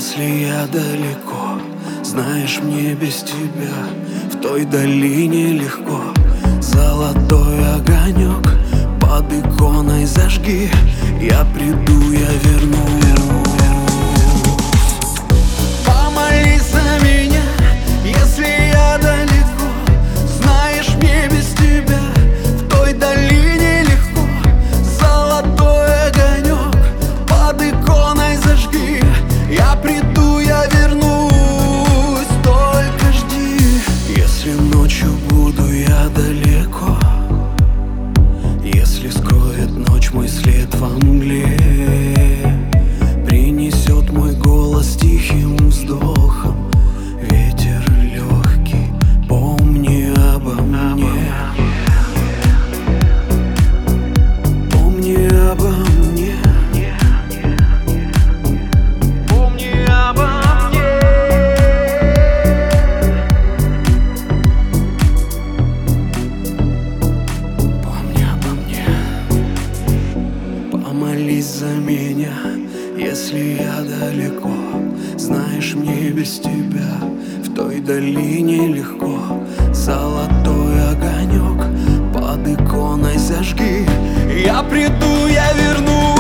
Если я далеко, знаешь, мне без тебя в той долине легко. Золотой огонек под иконой зажги, я приду, я вернусь. Помолись за меня, если я далеко, знаешь, мне без тебя в той долине легко. Золотой огонек под иконой зажги, я приду, я вернусь, только жди. Если ночью буду я далеко, если скроет ночь мой след во мгле, принесет мой голос тихим вздохом ветер легкий, помни обо мне, помни обо мне, помни обо мне, помни обо мне. Помолись за меня, если я далеко, знаешь, мне без тебя в той долине легко. Золотой огонек под иконой зажги, я приду, я вернусь.